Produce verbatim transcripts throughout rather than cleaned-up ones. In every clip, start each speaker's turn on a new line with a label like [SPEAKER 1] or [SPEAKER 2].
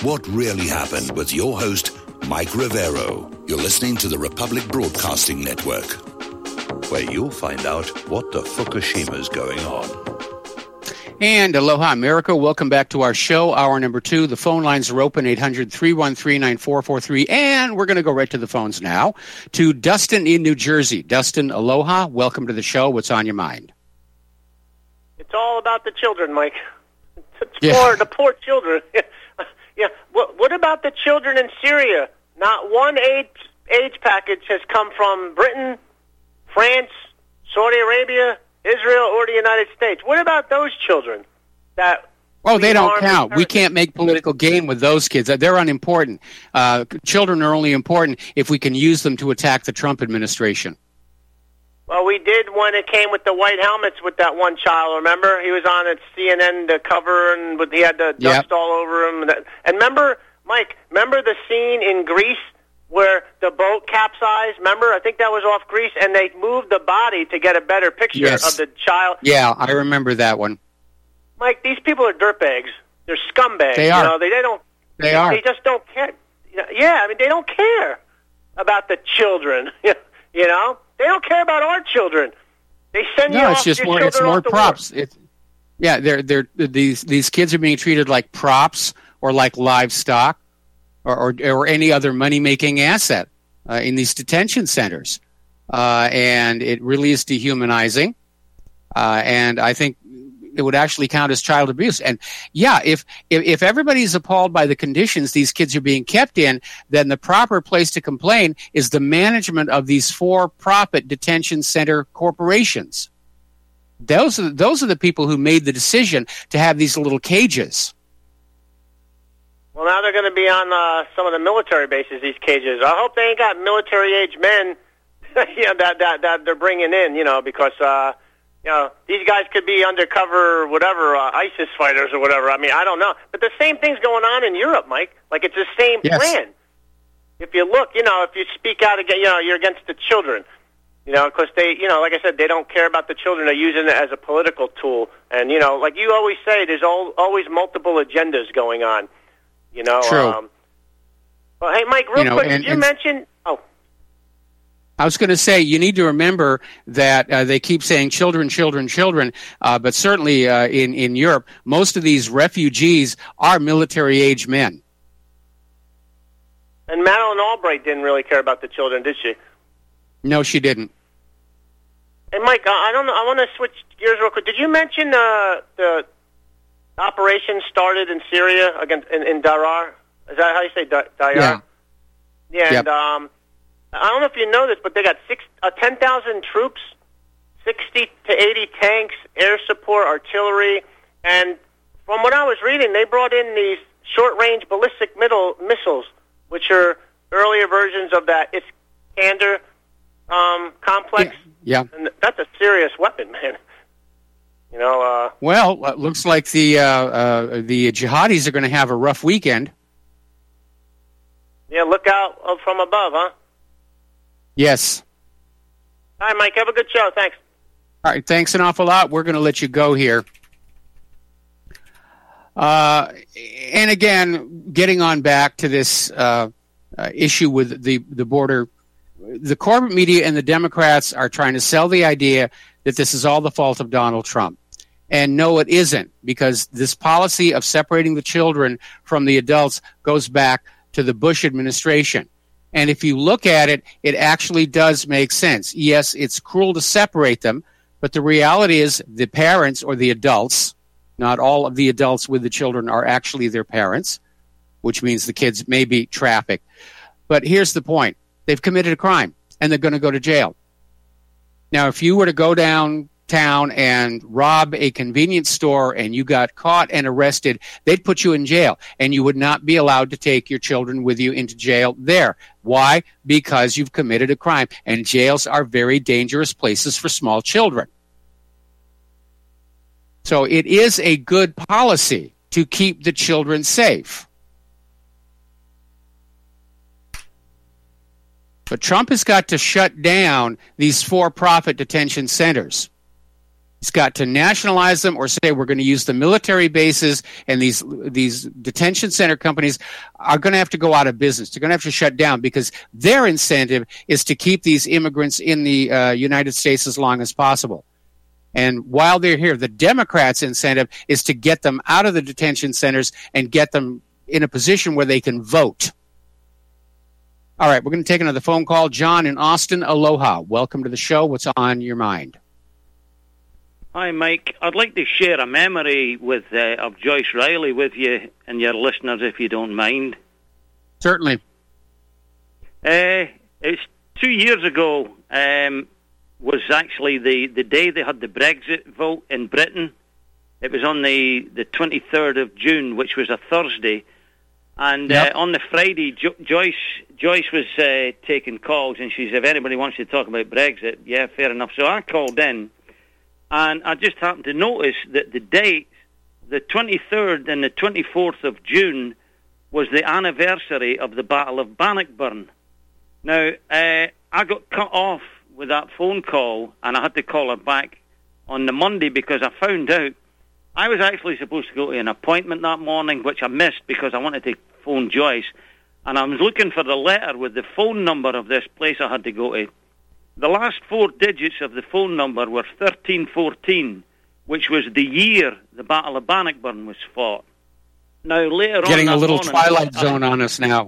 [SPEAKER 1] What really happened with your host, Mike Rivero. You're listening to the Republic Broadcasting Network, where you'll find out what the Fukushima's going on.
[SPEAKER 2] And aloha, America. Welcome back to our show, hour number two. The phone lines are open, eight hundred, three one three, nine four four three. And we're going to go right to the phones now to Dustin in New Jersey. Dustin, aloha. Welcome to the show. What's on your mind?
[SPEAKER 3] It's all about the children, Mike. It's
[SPEAKER 2] Yeah.
[SPEAKER 3] poor, the poor children. yeah. What, what about the children in Syria? Not one aid, aid package has come from Britain, France, Saudi Arabia, Israel, or the United States. What about those children? That
[SPEAKER 2] Oh, they
[SPEAKER 3] we
[SPEAKER 2] don't
[SPEAKER 3] harm
[SPEAKER 2] count.
[SPEAKER 3] and
[SPEAKER 2] We
[SPEAKER 3] hurt?
[SPEAKER 2] can't make political gain with those kids. They're unimportant. Uh, children are only important if we can use them to attack the Trump administration.
[SPEAKER 3] Well, we did when it came with the white helmets with that one child. Remember, he was on at C N N the cover, and with, he had the dust
[SPEAKER 2] Yep.
[SPEAKER 3] all over him. And remember, Mike, remember the scene in Greece where the boat capsized? Remember, I think that was off Greece, and they moved the body to get a better picture
[SPEAKER 2] Yes.
[SPEAKER 3] of the child.
[SPEAKER 2] Yeah, I remember that one.
[SPEAKER 3] Mike, these people are dirtbags. They're scumbags.
[SPEAKER 2] They are.
[SPEAKER 3] You know, they, they don't.
[SPEAKER 2] They are.
[SPEAKER 3] They just don't care. Yeah, I mean, they don't care about the children. You know, they don't care about our children. They send you
[SPEAKER 2] No,
[SPEAKER 3] off
[SPEAKER 2] it's just
[SPEAKER 3] your
[SPEAKER 2] more.
[SPEAKER 3] children
[SPEAKER 2] It's more
[SPEAKER 3] off to
[SPEAKER 2] props.
[SPEAKER 3] war.
[SPEAKER 2] It's yeah. They're they're these these kids are being treated like props or like livestock or or, or any other money making asset uh, in these detention centers, uh, and it really is dehumanizing. Uh, and I think it would actually count as child abuse. And yeah, if, if if everybody's appalled by the conditions these kids are being kept in, then the proper place to complain is the management of these for-profit detention center corporations. Those are those are the people who made the decision to have these little cages.
[SPEAKER 3] Well, now they're going to be on uh, some of the military bases, these cages. I hope they ain't got military-age men you know, that, that, that they're bringing in, you know, because, uh, you know, these guys could be undercover, whatever, uh, ISIS fighters or whatever. I mean, I don't know. But the same thing's going on in Europe, Mike. Like, it's the same
[SPEAKER 2] Yes.
[SPEAKER 3] plan. If you look, you know, if you speak out against, you know, you're against the children. You know, because they, you know, like I said, they don't care about the children. They're using it as a political tool. And, you know, like you always say, there's al- always multiple agendas going on. You know,
[SPEAKER 2] True.
[SPEAKER 3] Um, well, hey, Mike, real
[SPEAKER 2] You know,
[SPEAKER 3] quick,
[SPEAKER 2] and-
[SPEAKER 3] did you
[SPEAKER 2] and-
[SPEAKER 3] mention? Oh,
[SPEAKER 2] I was going to say, you need to remember that uh, they keep saying children, children, children, uh, but certainly uh, in, in Europe, most of these refugees are military-age men.
[SPEAKER 3] and Madeleine Albright didn't really care about the children, did she?
[SPEAKER 2] No, she didn't.
[SPEAKER 3] Hey, Mike, uh, I don't know. I want to switch gears real quick. Did you mention uh, the operation started in Syria against in, in Daraa? Is that how you say da- Daraa?
[SPEAKER 2] Yeah.
[SPEAKER 3] Yeah,
[SPEAKER 2] Yep.
[SPEAKER 3] and um, I don't know if you know this, but they got six, uh, ten thousand troops, sixty to eighty tanks, air support, artillery, and from what I was reading, they brought in these short-range ballistic middle missiles, which are earlier versions of that Iskander um, complex.
[SPEAKER 2] Yeah.
[SPEAKER 3] And that's a serious weapon, man. You know, uh,
[SPEAKER 2] Well, it looks like the uh, uh, the jihadis are going to have a rough weekend.
[SPEAKER 3] yeah, look out uh, from above, huh?
[SPEAKER 2] Yes.
[SPEAKER 3] All right, Mike, have a good show. Thanks.
[SPEAKER 2] All right, thanks an awful lot. We're going to let you go here. Uh, and again, getting on back to this uh, uh, issue with the, the border, the corporate media and the Democrats are trying to sell the idea that this is all the fault of Donald Trump. And no, it isn't, because this policy of separating the children from the adults goes back to the Bush administration. And if you look at it, it actually does make sense. Yes, it's cruel to separate them, but the reality is the parents or the adults, not all of the adults with the children are actually their parents, which means the kids may be trafficked. But here's the point. They've committed a crime, and they're going to go to jail. Now, if you were to go downtown and rob a convenience store and you got caught and arrested, they'd put you in jail, and you would not be allowed to take your children with you into jail there. Why? Because you've committed a crime, and jails are very dangerous places for small children. So it is a good policy to keep the children safe. But Trump has got to shut down these for-profit detention centers. He's got to nationalize them or say we're going to use the military bases, and these these detention center companies are going to have to go out of business. They're going to have to shut down because their incentive is to keep these immigrants in the uh, United States as long as possible. And while they're here, the Democrats' incentive is to get them out of the detention centers and get them in a position where they can vote. All right, we're going to take another phone call. John in Austin, aloha. Welcome to the show. What's on your mind?
[SPEAKER 4] Hi, Mike. I'd like to share a memory with uh, of Joyce Riley with you and your listeners, if you don't mind.
[SPEAKER 2] Certainly.
[SPEAKER 4] Uh, it's two years ago. Um, was actually the, the day they had the Brexit vote in Britain. It was on the, the twenty-third of June, which was a Thursday. And yep. uh, on the Friday, jo- Joyce Joyce was uh, taking calls, and she said, if anybody wants to talk about Brexit, yeah, fair enough. So I called in. And I just happened to notice that the date, the twenty-third and the twenty-fourth of June, was the anniversary of the Battle of Bannockburn. Now, uh, I got cut off with that phone call, and I had to call her back on the Monday because I found out I was actually supposed to go to an appointment that morning, which I missed because I wanted to phone Joyce. And I was looking for the letter with the phone number of this place I had to go to. The last four digits of the phone number were thirteen fourteen, which was the year the Battle of Bannockburn was fought. Now, later on...
[SPEAKER 2] Getting a little
[SPEAKER 4] morning,
[SPEAKER 2] Twilight
[SPEAKER 4] I,
[SPEAKER 2] Zone on us now.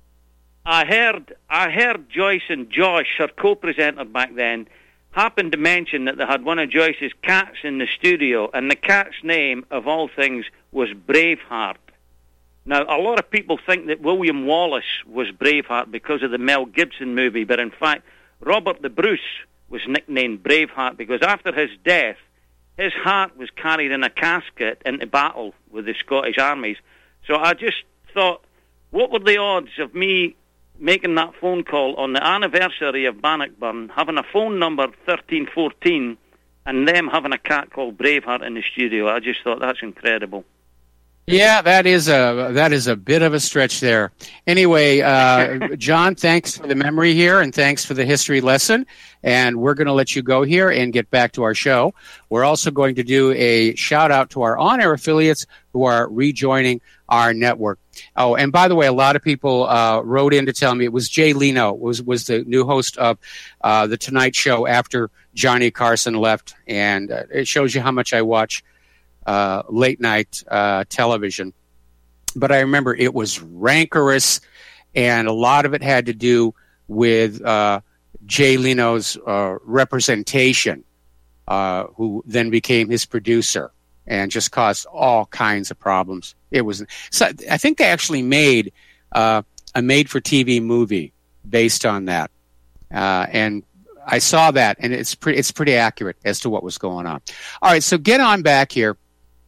[SPEAKER 4] I heard, I heard Joyce and Josh, her co-presenter back then, happened to mention that they had one of Joyce's cats in the studio, and the cat's name, of all things, was Braveheart. Now, a lot of people think that William Wallace was Braveheart because of the Mel Gibson movie, but in fact... Robert the Bruce was nicknamed Braveheart because after his death, his heart was carried in a casket into battle with the Scottish armies. So I just thought, what were the odds of me making that phone call on the anniversary of Bannockburn, having a phone number thirteen fourteen, and them having a cat called Braveheart in the studio? I just thought that's incredible.
[SPEAKER 2] Yeah, that is a that is a bit of a stretch there. Anyway, uh, John, thanks for the memory here, and thanks for the history lesson. And we're going to let you go here and get back to our show. We're also going to do a shout-out to our on-air affiliates who are rejoining our network. Oh, and by the way, a lot of people uh, wrote in to tell me it was Jay Leno, was, was the new host of uh, The Tonight Show after Johnny Carson left. And uh, it shows you how much I watch Uh, late night uh, television. But I remember it was rancorous, and a lot of it had to do with uh, Jay Leno's uh, representation, uh, who then became his producer and just caused all kinds of problems. It was so I think they actually made uh, a made-for-T V movie based on that, uh, and I saw that, and it's pretty it's pretty accurate as to what was going on. All right, so get on back here.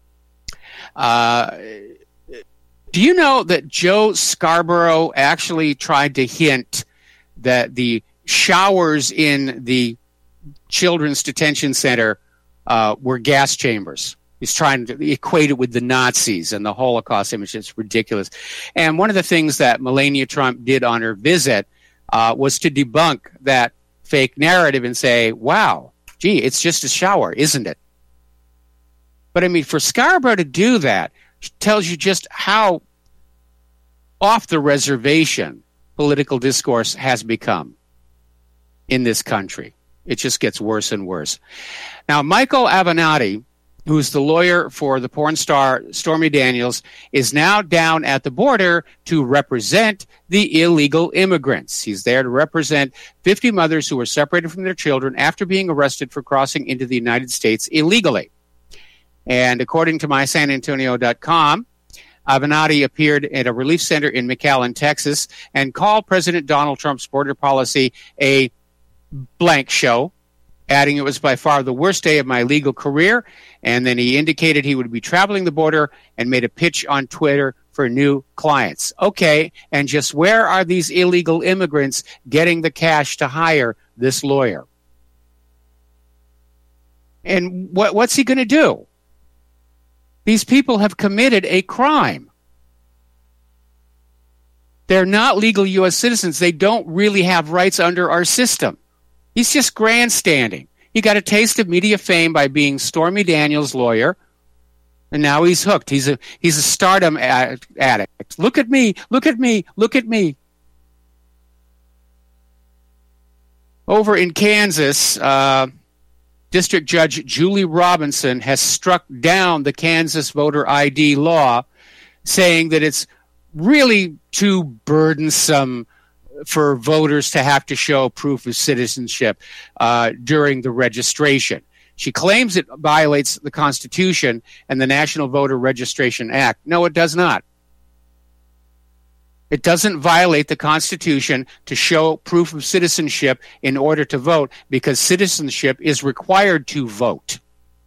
[SPEAKER 2] Uh, do you know that Joe Scarborough actually tried to hint that the showers in the children's detention center uh, were gas chambers? He's trying to equate it with the Nazis and the Holocaust image. It's ridiculous. And one of the things that Melania Trump did on her visit uh, was to debunk that fake narrative and say, wow, gee, it's just a shower, isn't it? But, I mean, for Scarborough to do that tells you just how off the reservation political discourse has become in this country. It just gets worse and worse. Now, Michael Avenatti, who's the lawyer for the porn star Stormy Daniels, is now down at the border to represent the illegal immigrants. He's there to represent fifty mothers who were separated from their children after being arrested for crossing into the United States illegally. And according to my San Antonio dot com, Avenatti appeared at a relief center in McAllen, Texas, and called President Donald Trump's border policy a blank show, adding it was by far the worst day of my legal career. And then he indicated he would be traveling the border and made a pitch on Twitter for new clients. Okay, and just where are these illegal immigrants getting the cash to hire this lawyer? And what, what's he going to do? These people have committed a crime. They're not legal U S citizens. They don't really have rights under our system. He's just grandstanding. He got a taste of media fame by being Stormy Daniels' lawyer, and now he's hooked. He's a he's a stardom addict. Look at me, look at me, look at me. Over in Kansas, uh, District Judge Julie Robinson has struck down the Kansas voter I D law, saying that it's really too burdensome for voters to have to show proof of citizenship uh, during the registration. She claims it violates the Constitution and the National Voter Registration Act. No, it does not. It doesn't violate the Constitution to show proof of citizenship in order to vote, because citizenship is required to vote.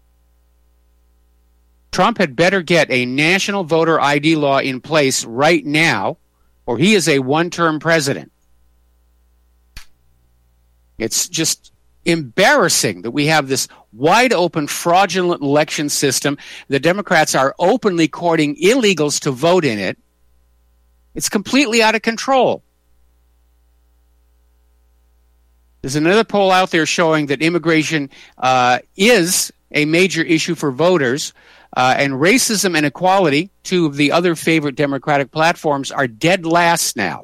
[SPEAKER 2] Trump had better get a national voter I D law in place right now, or he is a one-term president. It's just embarrassing that we have this wide-open, fraudulent election system. The Democrats are openly courting illegals to vote in it. It's completely out of control. There's another poll out there showing that immigration uh, is a major issue for voters, uh, and racism and equality, two of the other favorite Democratic platforms, are dead last now.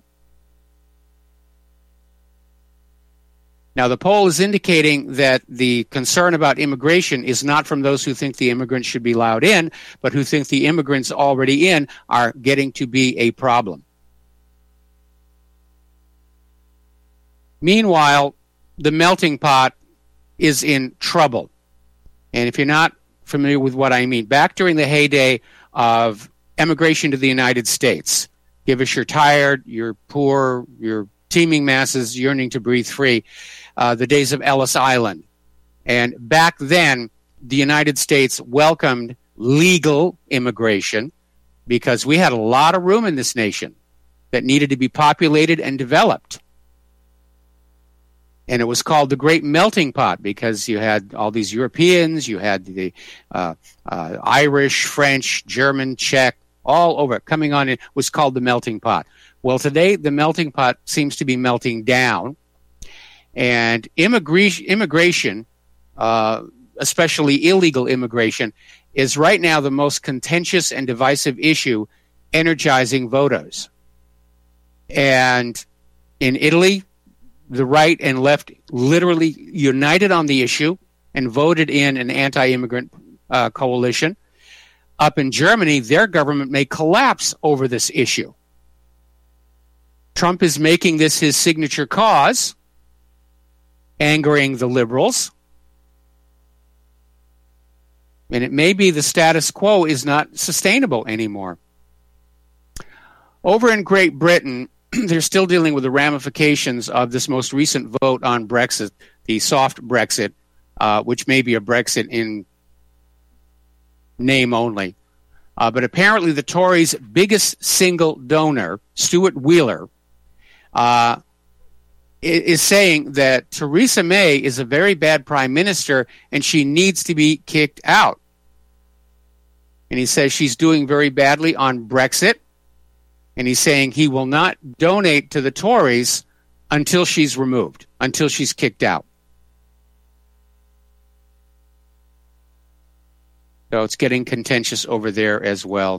[SPEAKER 2] Now, the poll is indicating that the concern about immigration is not from those who think the immigrants should be allowed in, but who think the immigrants already in are getting to be a problem. Meanwhile, the melting pot is in trouble. And if you're not familiar with what I mean, back during the heyday of emigration to the United States, give us you're tired, you're poor, you're teeming masses yearning to breathe free, uh, the days of Ellis Island. And back then, the United States welcomed legal immigration because we had a lot of room in this nation that needed to be populated and developed. And it was called the Great Melting Pot because you had all these Europeans, you had the uh, uh, Irish, French, German, Czech, all over coming on. It was called the Melting Pot. Well, today the melting pot seems to be melting down, and immigration, immigration uh, especially illegal immigration, is right now the most contentious and divisive issue energizing voters. And in Italy, the right and left literally united on the issue and voted in an anti-immigrant uh, coalition. Up in Germany, their government may collapse over this issue. Trump is making this his signature cause, angering the liberals. And it may be the status quo is not sustainable anymore. Over in Great Britain, they're still dealing with the ramifications of this most recent vote on Brexit, the soft Brexit, uh, which may be a Brexit in name only. Uh, but apparently the Tories' biggest single donor, Stuart Wheeler, uh, is saying that Theresa May is a very bad prime minister and she needs to be kicked out. And he says she's doing very badly on Brexit. And he's saying he will not donate to the Tories until she's removed, until she's kicked out. So it's getting contentious over there as well.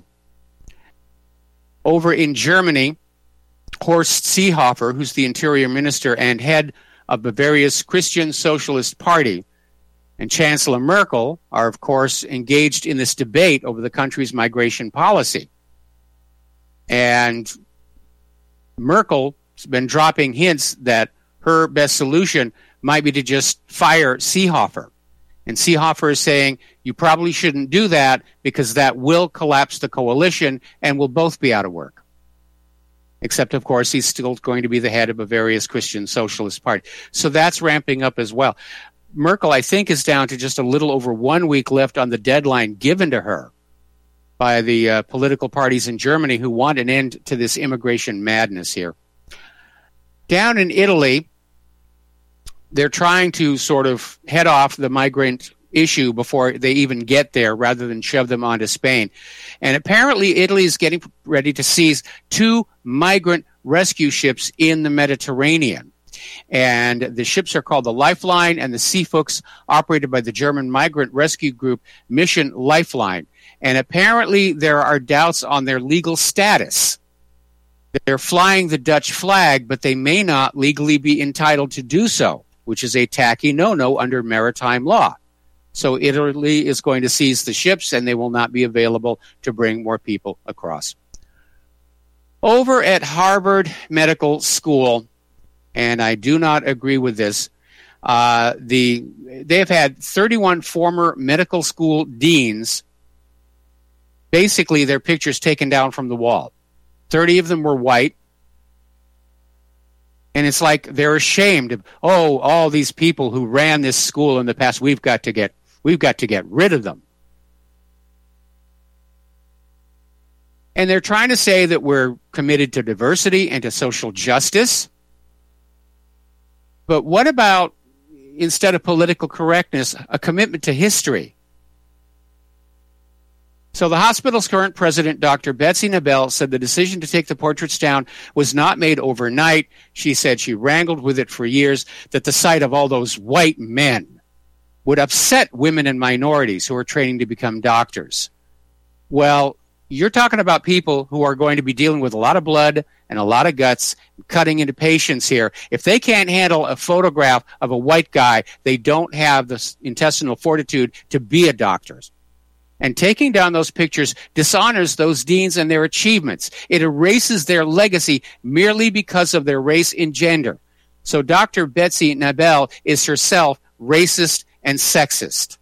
[SPEAKER 2] Over in Germany, Horst Seehofer, who's the interior minister and head of Bavaria's Christian Socialist Party, and Chancellor Merkel are, of course, engaged in this debate over the country's migration policy. And Merkel's been dropping hints that her best solution might be to just fire Seehofer. And Seehofer is saying, you probably shouldn't do that because that will collapse the coalition and we'll both be out of work. Except, of course, he's still going to be the head of Bavaria's Christian Socialist Party. So that's ramping up as well. Merkel, I think, is down to just a little over one week left on the deadline given to her by the uh, political parties in Germany who want an end to this immigration madness here. Down in Italy, they're trying to sort of head off the migrant issue before they even get there rather than shove them onto Spain. And apparently Italy is getting ready to seize two migrant rescue ships in the Mediterranean. And the ships are called the Lifeline and the Seafooks, operated by the German migrant rescue group Mission Lifeline. And apparently there are doubts on their legal status. They're flying the Dutch flag, but they may not legally be entitled to do so, which is a tacky no-no under maritime law. So Italy is going to seize the ships, and they will not be available to bring more people across. Over at Harvard Medical School, and I do not agree with this, uh, the they have had thirty-one former medical school deans, basically their pictures taken down from the wall. thirty of them were white. And it's like they're ashamed of, oh, all these people who ran this school in the past, we've got to get we've got to get rid of them. And they're trying to say that we're committed to diversity and to social justice. But what about, instead of political correctness, a commitment to history? So the hospital's current president, Doctor Betsy Nabel, said the decision to take the portraits down was not made overnight. She said she wrangled with it for years, that the sight of all those white men would upset women and minorities who are training to become doctors. Well, you're talking about people who are going to be dealing with a lot of blood and a lot of guts, cutting into patients here. If they can't handle a photograph of a white guy, they don't have the intestinal fortitude to be a doctor. And taking down those pictures dishonors those deans and their achievements. It erases their legacy merely because of their race and gender. So Doctor Betsy Nabel is herself racist and sexist.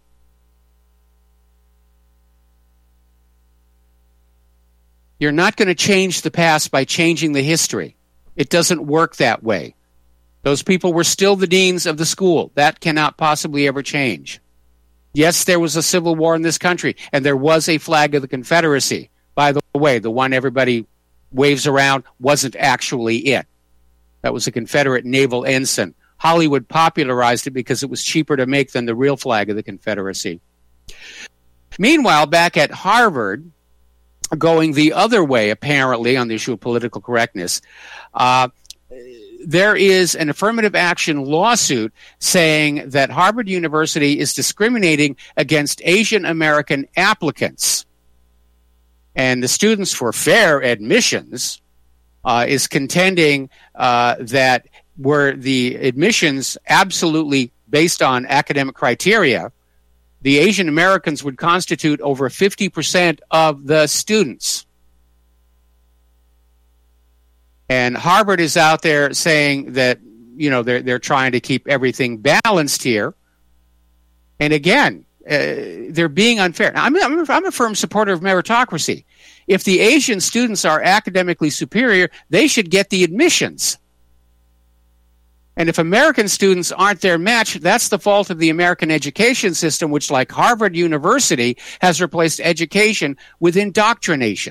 [SPEAKER 2] You're not going to change the past by changing the history. It doesn't work that way. Those people were still the deans of the school. That cannot possibly ever change. Yes, there was a civil war in this country, and there was a flag of the Confederacy. By the way, the one everybody waves around wasn't actually it. That was a Confederate naval ensign. Hollywood popularized it because it was cheaper to make than the real flag of the Confederacy. Meanwhile, back at Harvard, going the other way, apparently, on the issue of political correctness, uh, there is an affirmative action lawsuit saying that Harvard University is discriminating against Asian American applicants. And the Students for Fair Admissions uh, is contending uh, that were the admissions absolutely based on academic criteria, the Asian Americans would constitute over fifty percent of the students. And Harvard is out there saying that, you know, they're, they're trying to keep everything balanced here. And again, uh, they're being unfair. Now, I'm, I'm, I'm a firm supporter of meritocracy. If the Asian students are academically superior, they should get the admissions. And if American students aren't their match, that's the fault of the American education system, which, like Harvard University, has replaced education with indoctrination.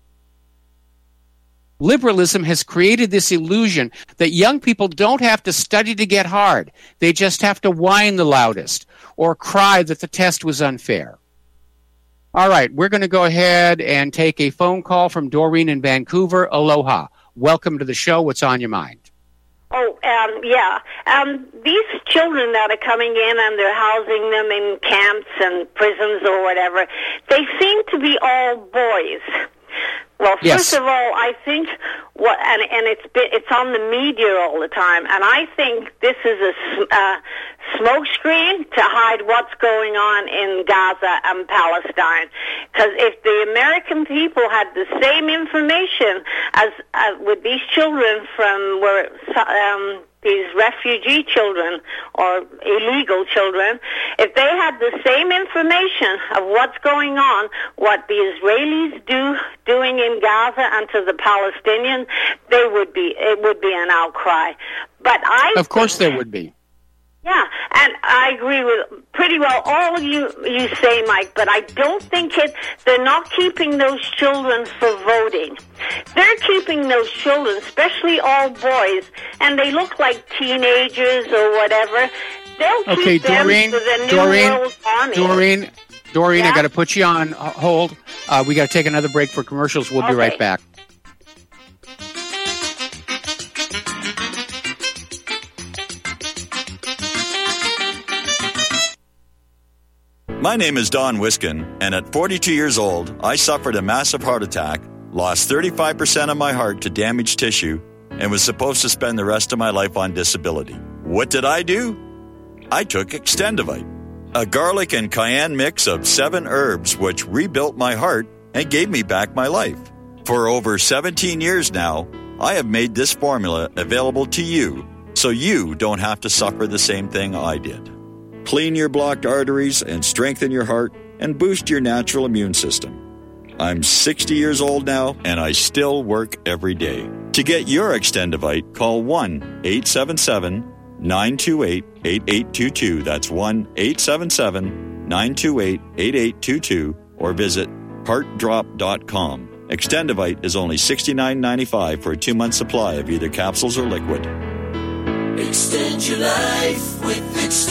[SPEAKER 2] Liberalism has created this illusion that young people don't have to study to get hard. They just have to whine the loudest or cry that the test was unfair. All right, we're going to go ahead and take a phone call from Doreen in Vancouver. Aloha. Welcome to the show. What's on your mind?
[SPEAKER 5] Oh, um, yeah. Um, these children that are coming in and they're housing them in camps and prisons or whatever, they seem to be all boys. Well, first
[SPEAKER 2] yes.
[SPEAKER 5] of all, I think what, and, and it's been, it's on the media all the time, and I think this is a uh, smokescreen to hide what's going on in Gaza and Palestine. Because if the American people had the same information as uh, with these children from where um, these refugee children or illegal children, if they had the same information of what's going on, what the Israelis do doing in Gaza and to the Palestinians, they would be it would be an outcry. But I
[SPEAKER 2] of course
[SPEAKER 5] think,
[SPEAKER 2] there would be.
[SPEAKER 5] Yeah, and I agree with pretty well all you you say, Mike, but I don't think it, they're not keeping those children for voting. They're keeping those children, especially all boys, and they look like teenagers or whatever. They'll keep
[SPEAKER 2] okay,
[SPEAKER 5] them
[SPEAKER 2] Doreen,
[SPEAKER 5] for the New
[SPEAKER 2] Doreen,
[SPEAKER 5] World Army.
[SPEAKER 2] Doreen, Doreen,
[SPEAKER 5] Yeah?
[SPEAKER 2] I got to put you on hold. Uh, we got to take another break for commercials. We'll be
[SPEAKER 5] Okay.
[SPEAKER 2] right back.
[SPEAKER 6] My name is Don Wiskin, and at forty-two years old, I suffered a massive heart attack, lost thirty-five percent of my heart to damaged tissue, and was supposed to spend the rest of my life on disability. What did I do? I took Extendivite, a garlic and cayenne mix of seven herbs which rebuilt my heart and gave me back my life. For over seventeen years now, I have made this formula available to you so you don't have to suffer the same thing I did. Clean your blocked arteries and strengthen your heart and boost your natural immune system. I'm sixty years old now, and I still work every day. To get your Extendivite, call one eight seven seven, nine two eight, eight eight two two. That's one eight seven seven, nine two eight, eight eight two two, or visit heart drop dot com. Extendivite is only sixty-nine ninety-five for a two-month supply of either capsules or liquid.
[SPEAKER 7] Extend your life with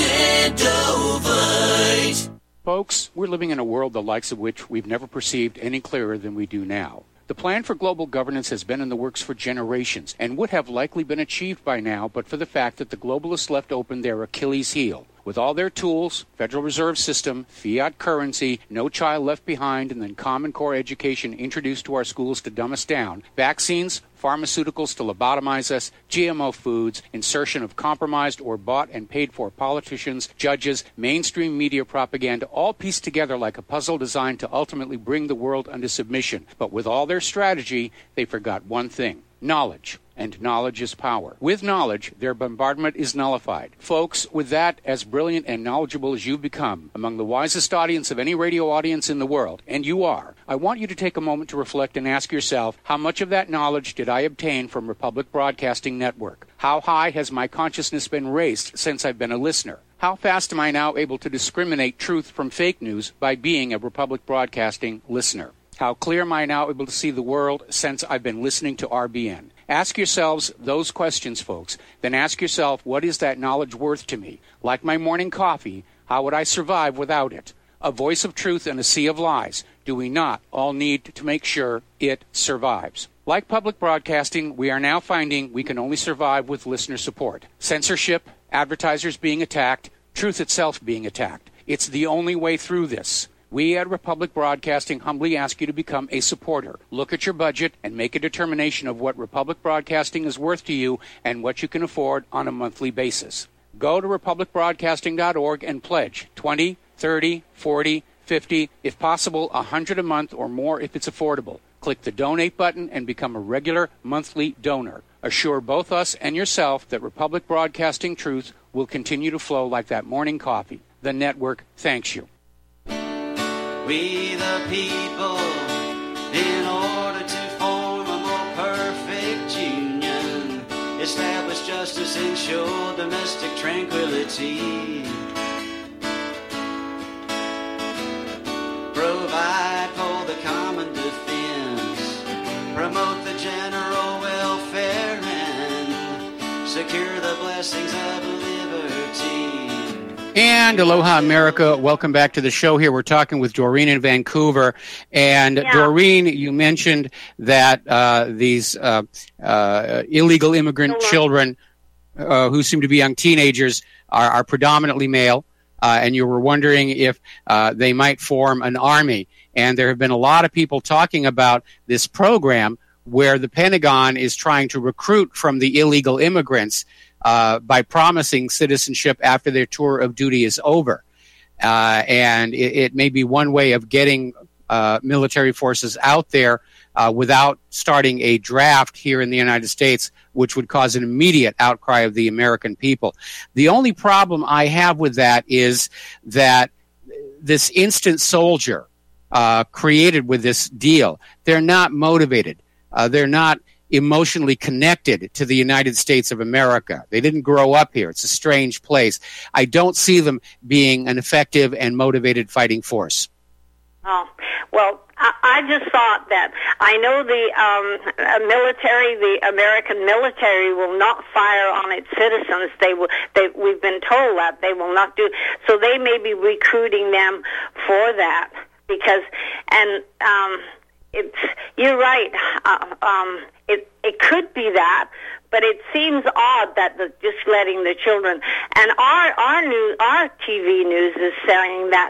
[SPEAKER 7] Extendovite.
[SPEAKER 2] Folks, we're living in a world the likes of which we've never perceived any clearer than we do now. The plan for global governance has been in the works for generations and would have likely been achieved by now but for the fact that the globalists left open their Achilles heel. With all their tools, Federal Reserve System, fiat currency, no child left behind, and then Common Core education introduced to our schools to dumb us down, vaccines, pharmaceuticals to lobotomize us, G M O foods, insertion of compromised or bought and paid for politicians, judges, mainstream media propaganda, all pieced together like a puzzle designed to ultimately bring the world under submission. But with all their strategy, they forgot one thing: knowledge. And knowledge is power. With knowledge, their bombardment is nullified. Folks, with that, as brilliant and knowledgeable as you've become, among the wisest audience of any radio audience in the world, and you are, I want you to take a moment to reflect and ask yourself, how much of that knowledge did I obtain from Republic Broadcasting Network? How high has my consciousness been raised since I've been a listener? How fast am I now able to discriminate truth from fake news by being a Republic Broadcasting listener? How clear am I now able to see the world since I've been listening to R B N? Ask yourselves those questions, folks. Then ask yourself, what is that knowledge worth to me? Like my morning coffee, how would I survive without it? A voice of truth in a sea of lies. Do we not all need to make sure it survives? Like public broadcasting, we are now finding we can only survive with listener support. Censorship, advertisers being attacked, truth itself being attacked. It's the only way through this. We at Republic Broadcasting humbly ask you to become a supporter. Look at your budget and make a determination of what Republic Broadcasting is worth to you and what you can afford on a monthly basis. Go to republic broadcasting dot org and pledge twenty, thirty, forty, fifty, if possible one hundred a month or more if it's affordable. Click the donate button and become a regular monthly donor. Assure both us and yourself that Republic Broadcasting truth will continue to flow like that morning coffee. The network thanks you.
[SPEAKER 8] We the people, in order to form a more perfect union, establish justice, ensure domestic tranquility, provide for the common defense, promote the general welfare, and secure the blessings of liberty.
[SPEAKER 2] And aloha, America. Welcome back to the show here. We're talking with Doreen in Vancouver. And yeah. Doreen, you mentioned that uh, these uh, uh, illegal immigrant Hello. children uh, who seem to be young teenagers are, are predominantly male. Uh, and you were wondering if uh, they might form an army. And there have been a lot of people talking about this program where the Pentagon is trying to recruit from the illegal immigrants Uh, by promising citizenship after their tour of duty is over. Uh, and it, it may be one way of getting uh, military forces out there uh, without starting a draft here in the United States, which would cause an immediate outcry of the American people. The only problem I have with that is that this instant soldier uh, created with this deal, they're not motivated. Uh, they're not emotionally connected to the United States of America. They didn't grow up here. It's a strange place. I don't see them being an effective and motivated fighting force.
[SPEAKER 5] Oh, well, I, I just thought that I know the um, military, the American military, will not fire on its citizens. They will. They, we've been told that they will not do. So they may be recruiting them for that because, and um, it's you're right. Uh, um, it it could be that, but it seems odd that the, just letting the children. And our our news, our T V news is saying that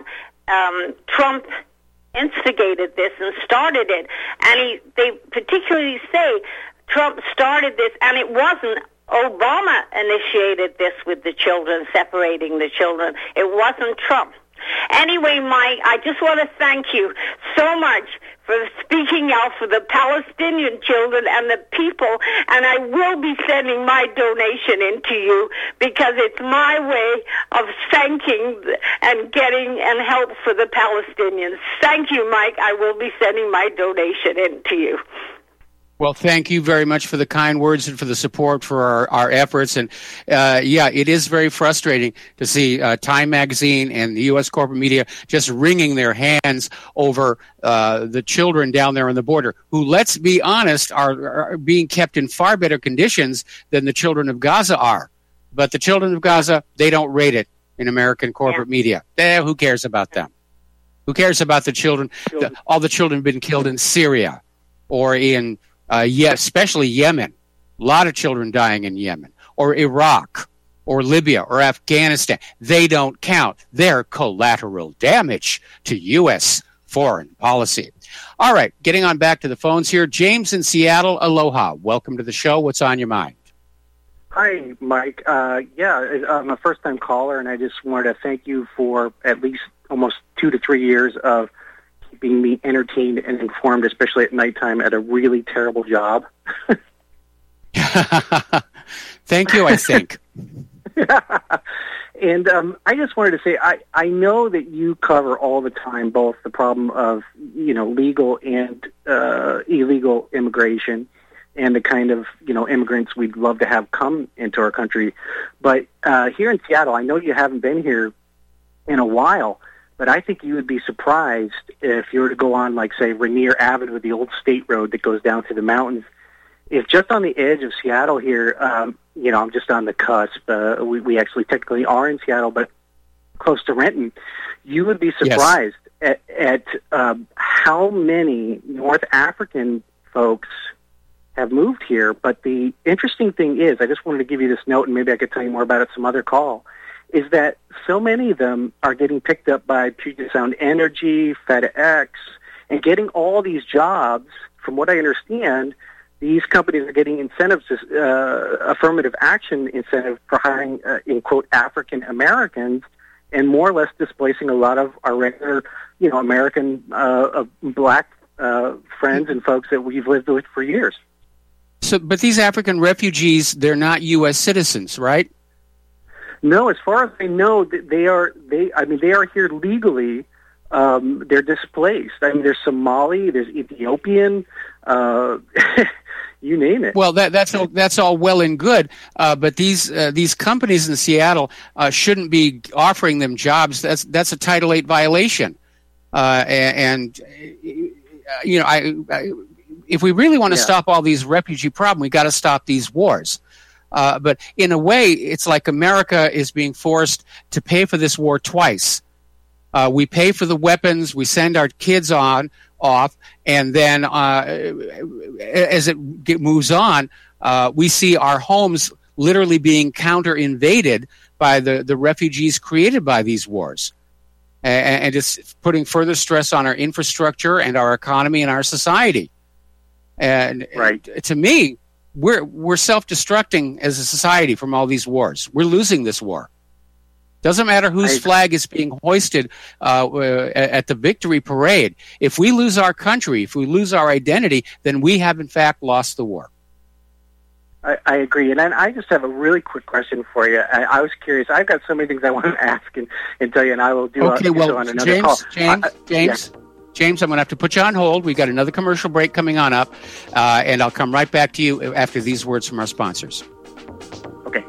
[SPEAKER 5] um, Trump instigated this and started it. And he, they particularly say Trump started this, and it wasn't Obama initiated this with the children, separating the children. It wasn't Trump. Anyway, Mike, I just want to thank you so much for speaking out for the Palestinian children and the people, and I will be sending my donation in to you because it's my way of thanking and getting and help for the Palestinians. Thank you, Mike. I will be sending my donation in to you.
[SPEAKER 2] Well, thank you very much for the kind words and for the support for our, our efforts. And, uh, yeah, it is very frustrating to see uh, Time Magazine and the U S corporate media just wringing their hands over uh, the children down there on the border, who, let's be honest, are, are being kept in far better conditions than the children of Gaza are. But the children of Gaza, they don't rate it in American corporate yeah. media. Eh, who cares about them? Who cares about the children? children. The, all the children have been killed in Syria or in Uh, yeah, especially Yemen. A lot of children dying in Yemen, or Iraq, or Libya, or Afghanistan. They don't count. They're collateral damage to U S foreign policy. All right, getting on back to the phones here. James in Seattle, aloha. Welcome to the show. What's on your mind?
[SPEAKER 9] Hi, Mike. Uh, yeah, I'm a first-time caller, and I just wanted to thank you for at least almost two to three years of keeping me entertained and informed, especially at nighttime, at a really terrible job.
[SPEAKER 2] Thank you, I think.
[SPEAKER 9] And um, I just wanted to say, I, I know that you cover all the time both the problem of, you know, legal and uh, illegal immigration and the kind of, you know, immigrants we'd love to have come into our country. But uh, here in Seattle, I know you haven't been here in a while, but I think you would be surprised if you were to go on, like, say, Rainier Avenue, the old state road that goes down to the mountains. If just on the edge of Seattle here, um, you know, I'm just on the cusp. Uh, we, we actually technically are in Seattle, but close to Renton. You would be surprised yes. at, at um, how many North African folks have moved here. But the interesting thing is, I just wanted to give you this note, and maybe I could tell you more about it some other call, is that so many of them are getting picked up by Puget Sound Energy, FedEx, and getting all these jobs. From what I understand, these companies are getting incentives, uh, affirmative action incentive for hiring, uh, in quote, African Americans, and more or less displacing a lot of our regular, you know, American uh, uh, black uh, friends and folks that we've lived with for years.
[SPEAKER 2] So, but these African refugees, they're not U S citizens, right?
[SPEAKER 9] No, as far as I know, they are. They, I mean, they are here legally. Um, they're displaced. I mean, there's Somali, there's Ethiopian, uh, you name it.
[SPEAKER 2] Well, that, that's all, that's all well and good, uh, but these uh, these companies in Seattle uh, shouldn't be offering them jobs. That's that's a Title eight violation, uh, and, and you know, I, I if we really want to yeah. stop all these refugee problems, we got to stop these wars. Uh, but in a way, it's like America is being forced to pay for this war twice. Uh, we pay for the weapons, we send our kids on off, and then uh, as it get, moves on, uh, we see our homes literally being counter-invaded by the, the refugees created by these wars. And, and it's putting further stress on our infrastructure and our economy and our society. And
[SPEAKER 9] right.
[SPEAKER 2] to me, We're we're self-destructing as a society from all these wars. We're losing this war. Doesn't matter whose I, flag is being hoisted uh, at the victory parade. If we lose our country, if we lose our identity, then we have in fact lost the war.
[SPEAKER 9] I, I agree, and I just have a really quick question for you. I, I was curious. I've got so many things I want to ask and, and tell you, and I will do,
[SPEAKER 2] okay,
[SPEAKER 9] uh,
[SPEAKER 2] well,
[SPEAKER 9] so on another
[SPEAKER 2] James,
[SPEAKER 9] call.
[SPEAKER 2] James,
[SPEAKER 9] uh,
[SPEAKER 2] James.
[SPEAKER 9] Yeah.
[SPEAKER 2] James, I'm going to have to put you on hold. We've got another commercial break coming on up, uh, and I'll come right back to you after these words from our sponsors.
[SPEAKER 9] Okay.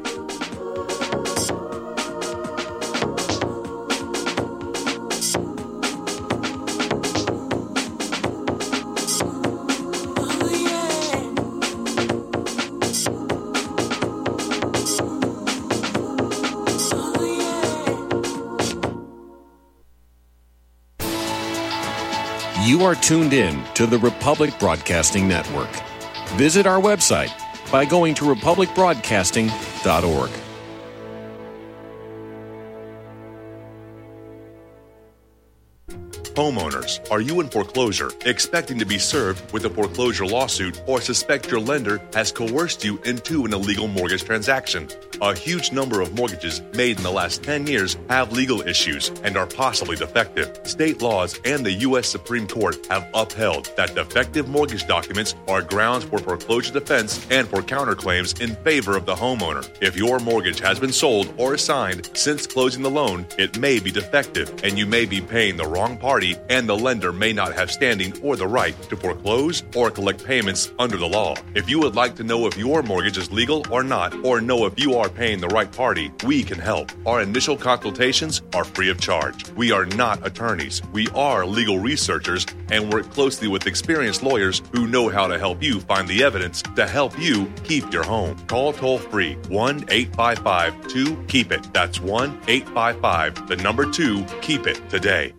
[SPEAKER 10] You are tuned in to the Republic Broadcasting Network. Visit our website by going to republic broadcasting dot org.
[SPEAKER 11] Homeowners, are you in foreclosure, expecting to be served with a foreclosure lawsuit, or suspect your lender has coerced you into an illegal mortgage transaction? A huge number of mortgages made in the last ten years have legal issues and are possibly defective. State laws and the U S Supreme Court have upheld that defective mortgage documents are grounds for foreclosure defense and for counterclaims in favor of the homeowner. If your mortgage has been sold or assigned since closing the loan, it may be defective, and you may be paying the wrong party, and the lender may not have standing or the right to foreclose or collect payments under the law. If you would like to know if your mortgage is legal or not, or know if you are paying the right party, we can help. Our initial consultations are free of charge. We are not attorneys. We are legal researchers and work closely with experienced lawyers who know how to help you find the evidence to help you keep your home. Call toll-free one eight five five two keep it. That's one eight five five, the number two, keep it today.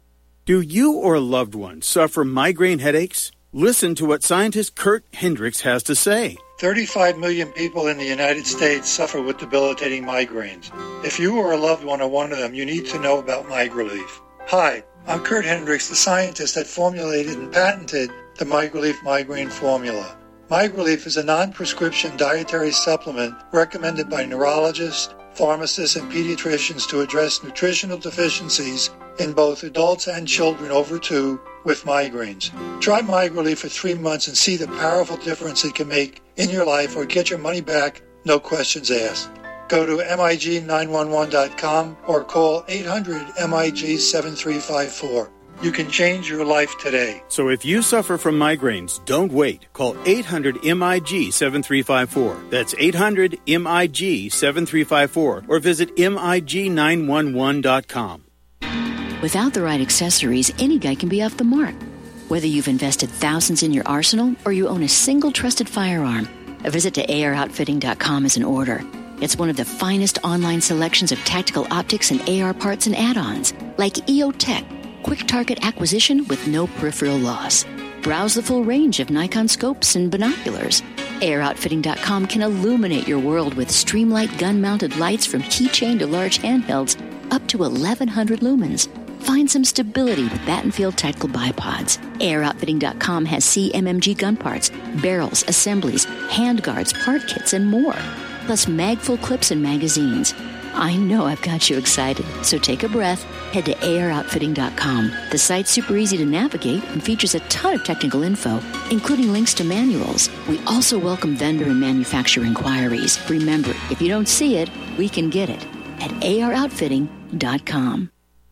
[SPEAKER 12] Do you or a loved one suffer migraine headaches? Listen to what scientist Kurt Hendricks has to say.
[SPEAKER 13] thirty-five million people in the United States suffer with debilitating migraines. If you or a loved one are one of them, you need to know about MigraLief. Hi, I'm Kurt Hendricks, the scientist that formulated and patented the MigraLief migraine formula. MigraLief is a non-prescription dietary supplement recommended by neurologists, pharmacists, and pediatricians to address nutritional deficiencies in both adults and children over two with migraines. Try MigraLief for three months and see the powerful difference it can make in your life, or get your money back, no questions asked. Go to M I G nine one one dot com or call eight hundred M I G seven three five four. You can change your life today.
[SPEAKER 12] So if you suffer from migraines, don't wait. Call eight hundred M I G seven three five four. That's eight hundred M I G seven three five four, or visit M I G nine one one dot com.
[SPEAKER 14] Without the right accessories, any guy can be off the mark. Whether you've invested thousands in your arsenal or you own a single trusted firearm, a visit to A R outfitting dot com is in order. It's one of the finest online selections of tactical optics and A R parts and add-ons, like E O Tech, quick target acquisition with no peripheral loss. Browse the full range of Nikon scopes and binoculars. A R outfitting dot com can illuminate your world with Streamlight gun-mounted lights from keychain to large handhelds up to eleven hundred lumens. Find some stability with Battenfield Tactical Bipods. A R outfitting dot com has C M M G gun parts, barrels, assemblies, handguards, part kits, and more. Plus mag-full clips and magazines. I know I've got you excited, so take a breath. Head to A R outfitting dot com. The site's super easy to navigate and features a ton of technical info, including links to manuals. We also welcome vendor and manufacturer inquiries. Remember, if you don't see it, we can get it at A R outfitting dot com.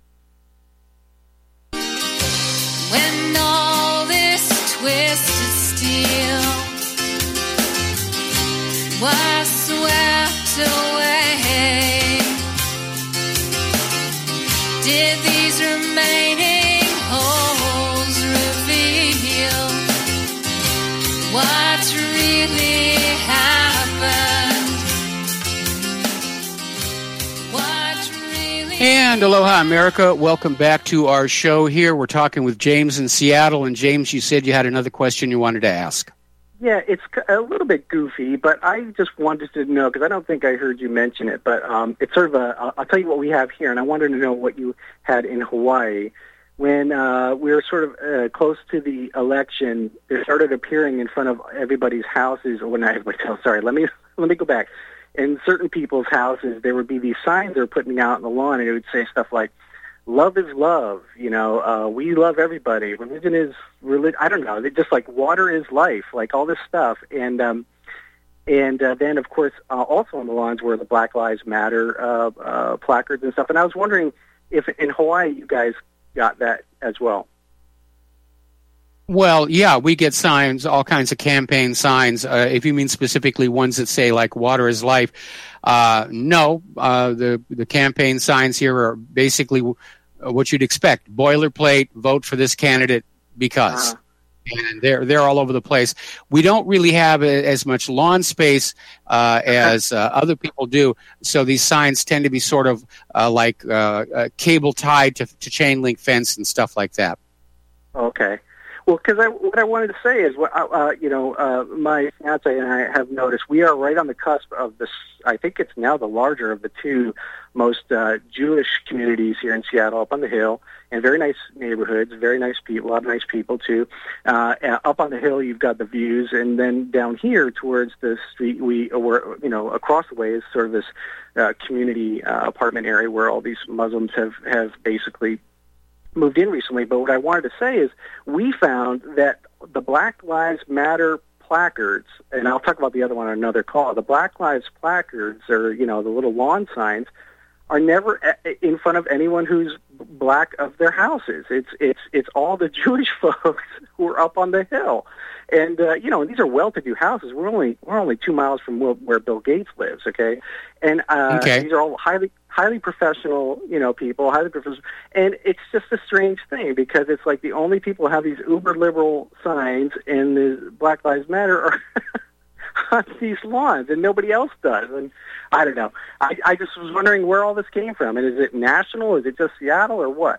[SPEAKER 15] When all this twisted steel was swept away, did these remaining holes reveal what really happened? What really
[SPEAKER 2] And aloha, America. Welcome back to our show here. We're talking with James in Seattle. And James, you said you had another question you wanted to ask.
[SPEAKER 9] Yeah, it's a little bit goofy, but I just wanted to know, because I don't think I heard you mention it, but um, it's sort of a, I'll tell you what we have here, and I wanted to know what you had in Hawaii. When uh, we were sort of uh, close to the election, they started appearing in front of everybody's houses, or not everybody's house, sorry, let me, let me go back. In certain people's houses, there would be these signs they were putting out on the lawn, and it would say stuff like, love is love, you know, uh, we love everybody, religion is religion, I don't know, they just like water is life, like all this stuff. And um, and uh, then, of course, uh, also on the lawns were the Black Lives Matter uh, uh, placards and stuff. And I was wondering if in Hawaii you guys got that as well.
[SPEAKER 2] Well, yeah, we get signs, all kinds of campaign signs. Uh, if you mean specifically ones that say, like, water is life, uh, no. Uh, the, the campaign signs here are basically w- what you'd expect. Boilerplate, vote for this candidate because. Uh-huh. And they're, they're all over the place. We don't really have a, as much lawn space uh, as uh, other people do, so these signs tend to be sort of uh, like uh, uh, cable tied to, to chain link fence and stuff like that.
[SPEAKER 9] Okay. Well, because I, what I wanted to say is, what uh, you know, uh, my fiance and I have noticed we are right on the cusp of this. I think it's now the larger of the two most uh, Jewish communities here in Seattle, up on the hill, and very nice neighborhoods, very nice people, a lot of nice people too. Uh, up on the hill, you've got the views, and then down here towards the street, we, or you know, across the way is sort of this uh, community uh, apartment area where all these Muslims have have basically moved in recently. But what I wanted to say is we found that the Black Lives Matter placards, and I'll talk about the other one on another call, the Black Lives placards, or, you know, the little lawn signs, are never in front of anyone who's black of their houses. It's it's it's all the Jewish folks who are up on the hill. And, uh, you know, these are well-to-do houses. We're only we're only two miles from where, where Bill Gates lives, okay? And uh,
[SPEAKER 2] okay.
[SPEAKER 9] these are all highly highly professional, you know, people, highly professional. And it's just a strange thing because it's like the only people who have these uber-liberal signs and the Black Lives Matter are on these lawns, and nobody else does. And I don't know. I, I just was wondering where all this came from. And is it national? Is it just Seattle, or what?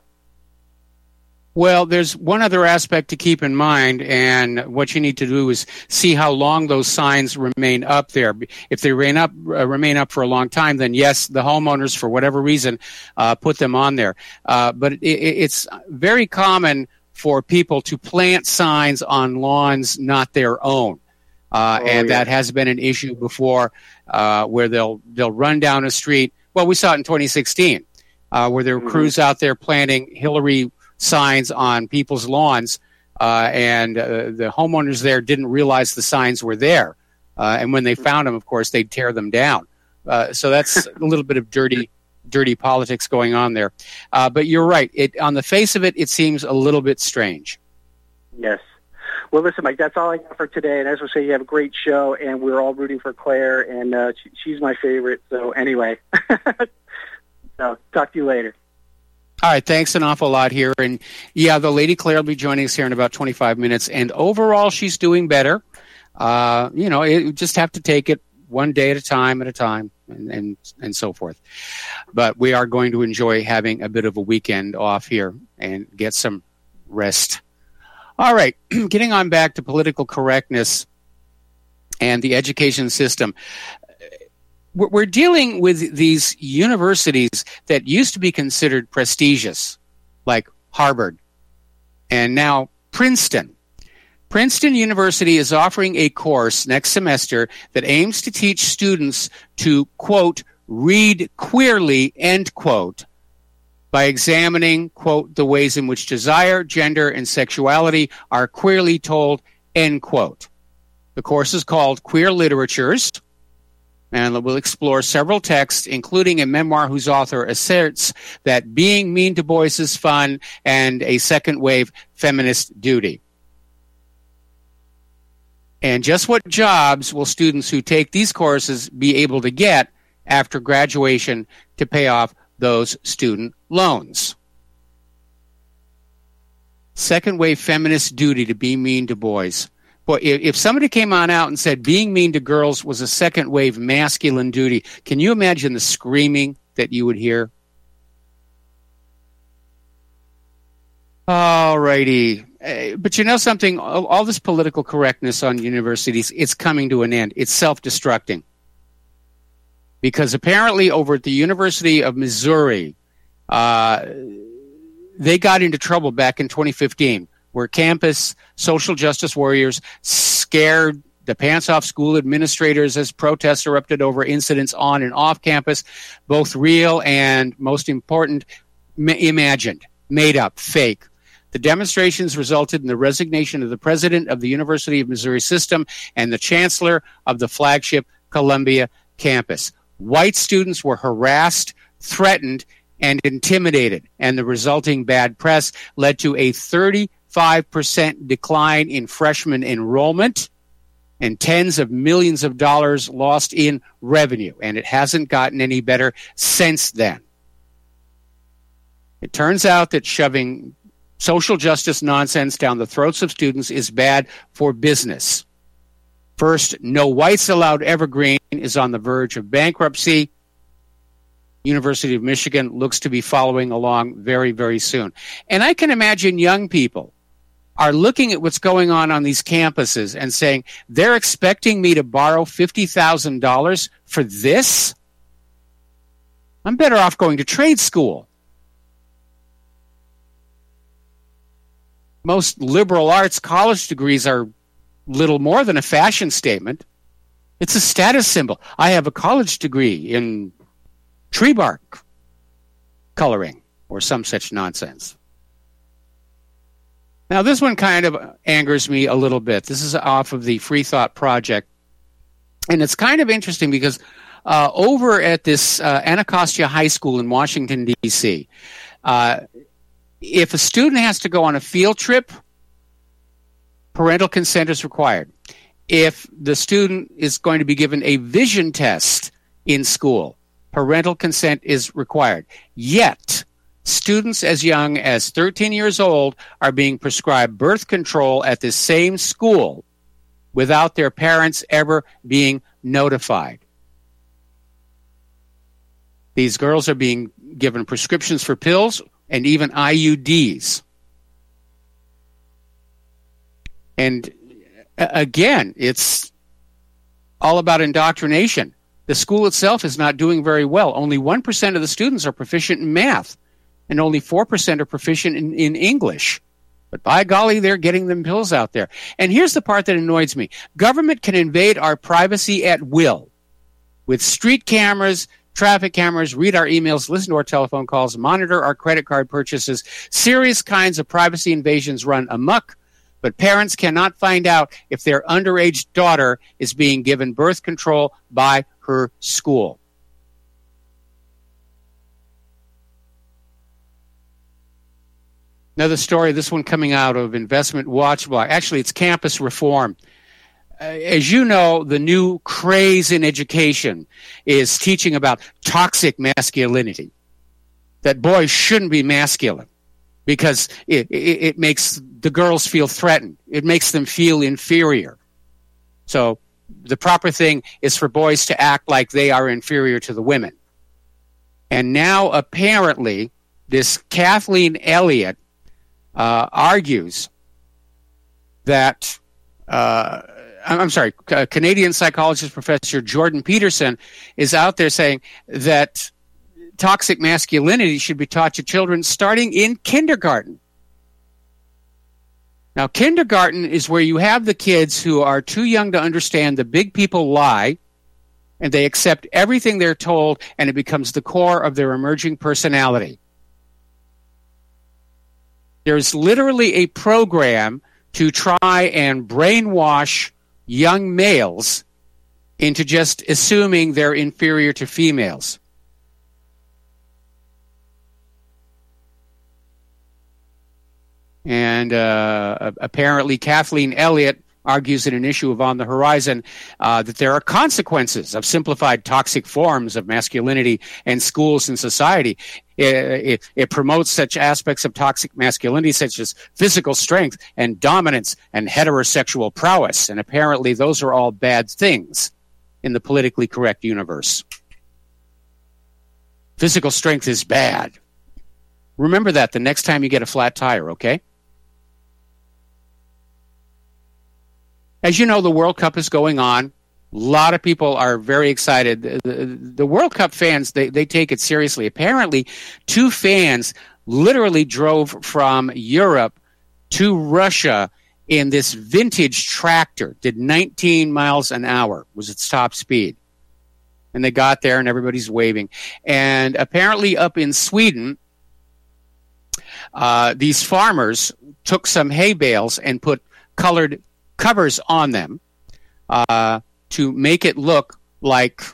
[SPEAKER 2] Well, there's one other aspect to keep in mind, and what you need to do is see how long those signs remain up there. If they remain up, uh, remain up for a long time, then yes, the homeowners, for whatever reason, uh, put them on there. Uh, but it, it's very common for people to plant signs on lawns not their own. Uh, oh, and yeah. that has been an issue before, uh, where they'll they'll run down a street. Well, we saw it in twenty sixteen, uh, where there were mm-hmm. crews out there planting Hillary signs on people's lawns, uh, and uh, the homeowners there didn't realize the signs were there. Uh, and when they found them, of course, they'd tear them down. Uh, so that's a little bit of dirty, dirty politics going on there. Uh, but you're right. It, on the face of it, it seems a little bit strange.
[SPEAKER 9] Yes. Well, listen, Mike, that's all I got for today. And as we say, you have a great show, and we're all rooting for Claire, and uh, she, she's my favorite. So anyway, so, talk to you later.
[SPEAKER 2] All right, thanks an awful lot here. And, yeah, the Lady Claire will be joining us here in about twenty-five minutes. And overall, she's doing better. Uh, you know, you just have to take it one day at a time at a time and, and, and so forth. But we are going to enjoy having a bit of a weekend off here and get some rest. All right, getting on back to political correctness and the education system. We're dealing with these universities that used to be considered prestigious, like Harvard, and now Princeton. Princeton University is offering a course next semester that aims to teach students to, quote, read queerly, end quote, by examining, quote, the ways in which desire, gender, and sexuality are queerly told, end quote. The course is called Queer Literatures, and we'll explore several texts, including a memoir whose author asserts that being mean to boys is fun and a second-wave feminist duty. And just what jobs will students who take these courses be able to get after graduation to pay off those student loans? Second-wave feminist duty to be mean to boys. Boy, if somebody came on out and said being mean to girls was a second-wave masculine duty, can you imagine the screaming that you would hear? All righty. Uh, but you know something? All, all this political correctness on universities, it's coming to an end. It's self-destructing. Because apparently over at the University of Missouri, uh, they got into trouble back in twenty fifteen, where campus social justice warriors scared the pants off school administrators as protests erupted over incidents on and off campus, both real and, most important, ma- imagined, made up, fake. The demonstrations resulted in the resignation of the president of the University of Missouri System and the chancellor of the flagship Columbia campus. White students were harassed, threatened, and intimidated, and the resulting bad press led to a thirty-five percent decline in freshman enrollment and tens of millions of dollars lost in revenue, and it hasn't gotten any better since then. It turns out that shoving social justice nonsense down the throats of students is bad for business. First, No Whites Allowed Evergreen is on the verge of bankruptcy. University of Michigan looks to be following along very, very soon. And I can imagine young people are looking at what's going on on these campuses and saying, they're expecting me to borrow fifty thousand dollars for this? I'm better off going to trade school. Most liberal arts college degrees are little more than a fashion statement. It's a status symbol. I have a college degree in tree bark coloring or some such nonsense. Now, this one kind of angers me a little bit. This is off of the Free Thought Project. And it's kind of interesting because uh, over at this uh, Anacostia High School in Washington, D C, uh, if a student has to go on a field trip, parental consent is required. If the student is going to be given a vision test in school, parental consent is required. Yet, students as young as thirteen years old are being prescribed birth control at the same school without their parents ever being notified. These girls are being given prescriptions for pills and even I U Ds. And again, it's all about indoctrination. The school itself is not doing very well. Only one percent of the students are proficient in math, and only four percent are proficient in, in English. But by golly, they're getting them pills out there. And here's the part that annoys me. Government can invade our privacy at will with street cameras, traffic cameras, read our emails, listen to our telephone calls, monitor our credit card purchases. Serious kinds of privacy invasions run amok, but parents cannot find out if their underage daughter is being given birth control by her school. Another story, this one coming out of Investment Watch Blog. Actually, it's campus reform. Uh, as you know, the new craze in education is teaching about toxic masculinity, that boys shouldn't be masculine because it, it, it makes the girls feel threatened. It makes them feel inferior. So the proper thing is for boys to act like they are inferior to the women. And now apparently this Kathleen Elliott uh, argues that, uh, I'm sorry, uh, Canadian psychologist Professor Jordan Peterson is out there saying that toxic masculinity should be taught to children starting in kindergarten. Now, kindergarten is where you have the kids who are too young to understand the big people lie, and they accept everything they're told, and it becomes the core of their emerging personality. There's literally a program to try and brainwash young males into just assuming they're inferior to females. And uh, apparently Kathleen Elliott argues in an issue of On the Horizon uh, that there are consequences of simplified toxic forms of masculinity in schools and society. It, it, it promotes such aspects of toxic masculinity such as physical strength and dominance and heterosexual prowess. And apparently those are all bad things in the politically correct universe. Physical strength is bad. Remember that the next time you get a flat tire, okay? As you know, the World Cup is going on. A lot of people are very excited. The, the, the World Cup fans, they, they take it seriously. Apparently, two fans literally drove from Europe to Russia in this vintage tractor, did nineteen miles an hour, was its top speed. And they got there and everybody's waving. And apparently up in Sweden, uh, these farmers took some hay bales and put colored covers on them uh, to make it look like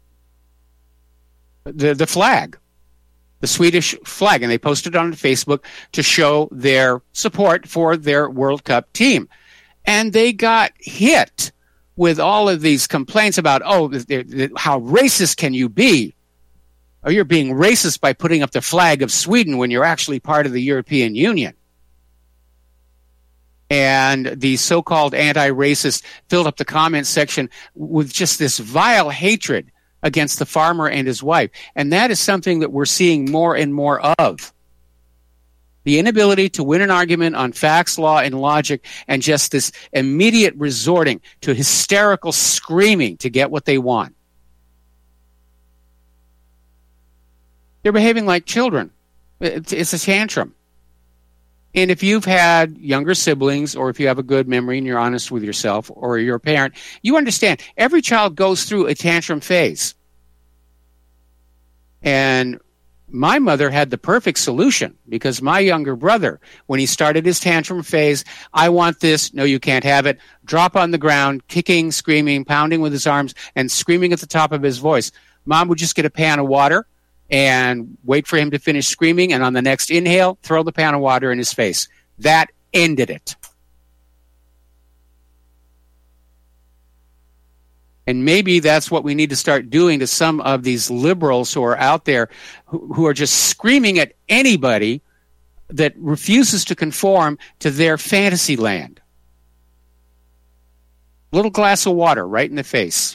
[SPEAKER 2] the the flag, the Swedish flag, and they posted it on Facebook to show their support for their World Cup team. And they got hit with all of these complaints about, oh, they're, they're, how racist can you be? Or you're being racist by putting up the flag of Sweden when you're actually part of the European Union. And the so-called anti-racist filled up the comment section with just this vile hatred against the farmer and his wife. And that is something that we're seeing more and more of. The inability to win an argument on facts, law, and logic, and just this immediate resorting to hysterical screaming to get what they want. They're behaving like children. It's a tantrum. And if you've had younger siblings, or if you have a good memory and you're honest with yourself, or you're a parent, you understand every child goes through a tantrum phase. And my mother had the perfect solution, because my younger brother, when he started his tantrum phase, I want this, no, you can't have it, drop on the ground, kicking, screaming, pounding with his arms, and screaming at the top of his voice. Mom would just get a pan of water and wait for him to finish screaming, and on the next inhale, throw the pan of water in his face. That ended it. And maybe that's what we need to start doing to some of these liberals who are out there who, who are just screaming at anybody that refuses to conform to their fantasy land. Little glass of water right in the face.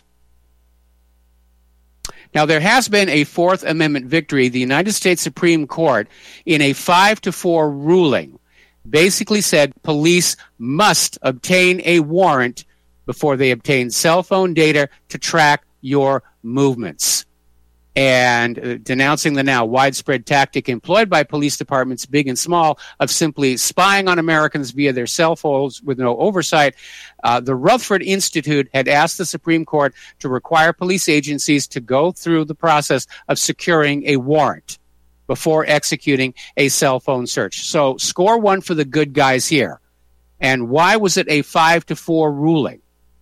[SPEAKER 2] Now, there has been a Fourth Amendment victory. The United States Supreme Court, in a five to four ruling, basically said police must obtain a warrant before they obtain cell phone data to track your movements. And uh, denouncing the now widespread tactic employed by police departments, big and small, of simply spying on Americans via their cell phones with no oversight, uh, the Rutherford Institute had asked the Supreme Court to require police agencies to go through the process of securing a warrant before executing a cell phone search. So score one for the good guys here. And why was it a five to four ruling?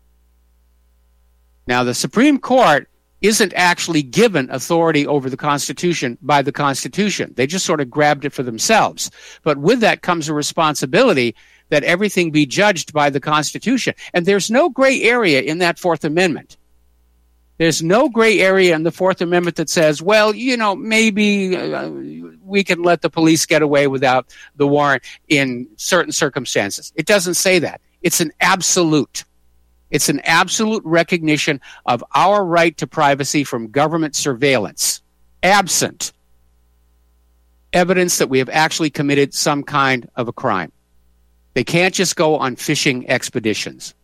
[SPEAKER 2] Now, the Supreme Court isn't actually given authority over the Constitution by the Constitution. They just sort of grabbed it for themselves. But with that comes a responsibility that everything be judged by the Constitution. And there's no gray area in that Fourth Amendment. There's no gray area in the Fourth Amendment that says, well, you know, maybe uh, we can let the police get away without the warrant in certain circumstances. It doesn't say that. It's an absolute. It's an absolute recognition of our right to privacy from government surveillance, absent evidence that we have actually committed some kind of a crime. They can't just go on fishing expeditions.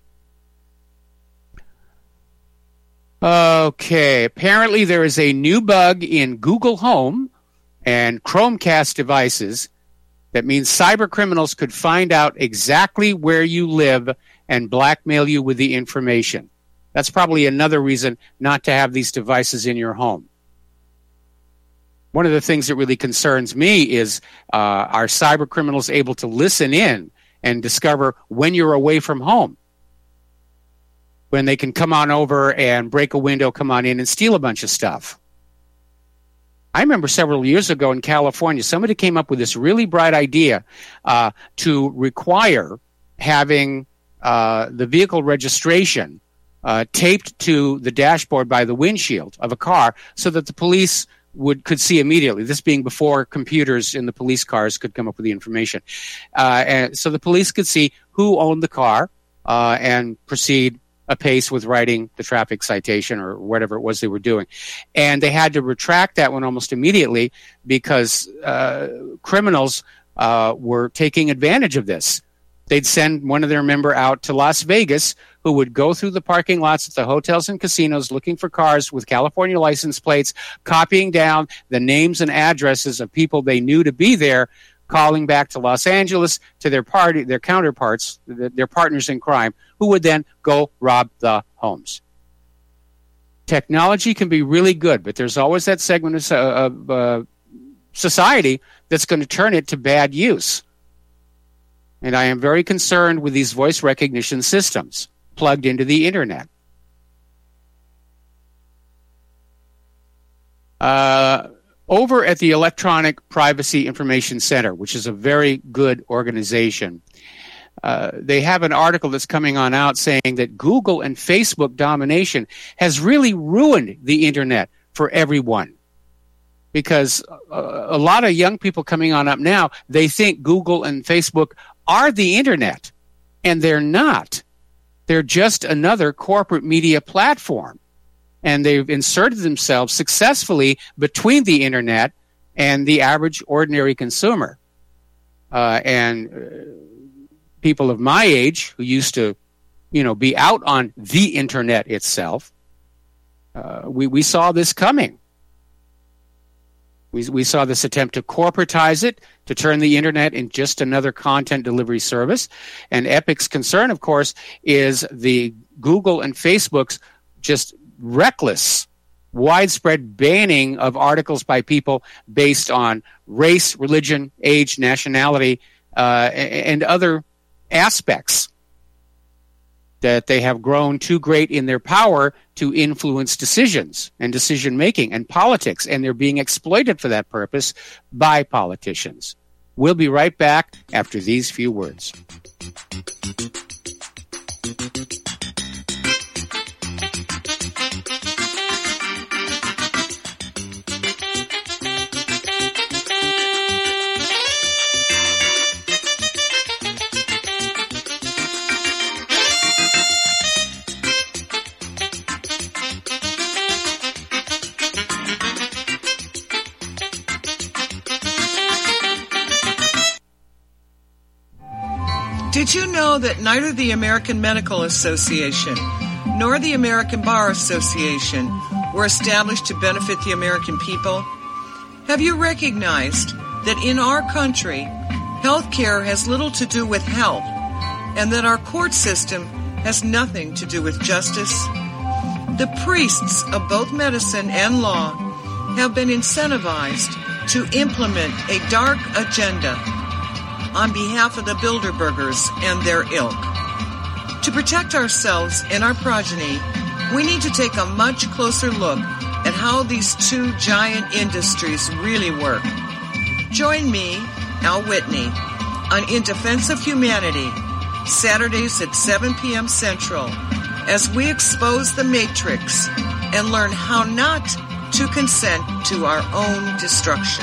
[SPEAKER 2] Okay, apparently there is a new bug in Google Home and Chromecast devices that means cyber criminals could find out exactly where you live and blackmail you with the information. That's probably another reason not to have these devices in your home. One of the things that really concerns me is uh, are cyber criminals able to listen in and discover when you're away from home? When they can come on over and break a window, come on in and steal a bunch of stuff. I remember several years ago in California, somebody came up with this really bright idea uh, to require having uh, the vehicle registration uh, taped to the dashboard by the windshield of a car so that the police would could see immediately, this being before computers in the police cars could come up with the information. Uh, and so the police could see who owned the car uh, and proceed apace with writing the traffic citation or whatever it was they were doing. And they had to retract that one almost immediately because uh, criminals uh, were taking advantage of this. They'd send one of their member out to Las Vegas who would go through the parking lots at the hotels and casinos looking for cars with California license plates, copying down the names and addresses of people they knew to be there, calling back to Los Angeles to their party, their counterparts, their partners in crime, who would then go rob the homes. Technology can be really good, but there's always that segment of, of uh, society that's going to turn it to bad use. And I am very concerned with these voice recognition systems plugged into the internet. Uh, over at the Electronic Privacy Information Center, which is a very good organization, uh, they have an article that's coming on out saying that Google and Facebook domination has really ruined the internet for everyone. Because a, a lot of young people coming on up now, they think Google and Facebook are the internet, and they're not. They're just another corporate media platform. And they've inserted themselves successfully between the internet and the average ordinary consumer. uh, and uh, people of my age who used to, you know, be out on the internet itself, uh, we, we saw this coming. We, we saw this attempt to corporatize it, to turn the internet into just another content delivery service. And Epic's concern, of course, is the Google and Facebook's just reckless, widespread banning of articles by people based on race, religion, age, nationality, uh, and other aspects that they have grown too great in their power to influence decisions and decision-making and politics, and they're being exploited for that purpose by politicians. We'll be right back after these few words.
[SPEAKER 16] Did you know that neither the American Medical Association nor the American Bar Association were established to benefit the American people? Have you recognized that in our country, health care has little to do with health, and that our court system has nothing to do with justice? The priests of both medicine and law have been incentivized to implement a dark agenda on behalf of the Bilderbergers and their ilk. To protect ourselves and our progeny, we need to take a much closer look at how these two giant industries really work. Join me, Al Whitney, on In Defense of Humanity, Saturdays at seven p.m. Central, as we expose the Matrix and learn how not to consent to our own destruction.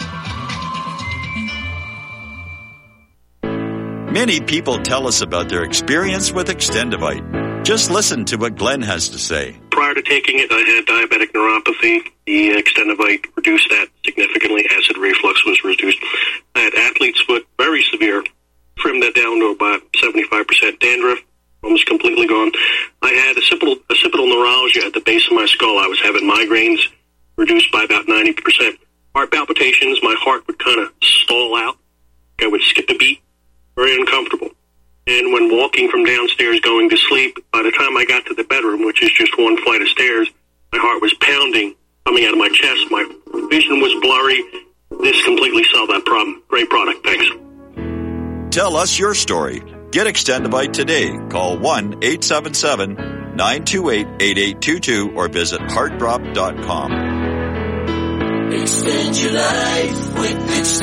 [SPEAKER 6] Many people tell us about their experience with Extendivite. Just listen to what Glenn has to say.
[SPEAKER 17] Prior to taking it, I had diabetic neuropathy. The Extendivite reduced that significantly. Acid reflux was reduced. I had athlete's foot, very severe. Trimmed that down to about seventy-five percent dandruff, almost completely gone. I had occipital, occipital neuralgia at the base of my skull. I was having migraines, reduced by about ninety percent. Heart palpitations, my heart would kind of stall out. I would skip a beat. Very uncomfortable. And when walking from downstairs going to sleep, by the time I got to the bedroom, which is just one flight of stairs, my heart was pounding, coming out of my chest. My vision was blurry. This completely solved that problem. Great product. Thanks.
[SPEAKER 6] Tell us your story. Get Extendivite today. Call one eight seven seven, nine two eight, eight eight two two or visit heart drop dot com.
[SPEAKER 7] Extend your life with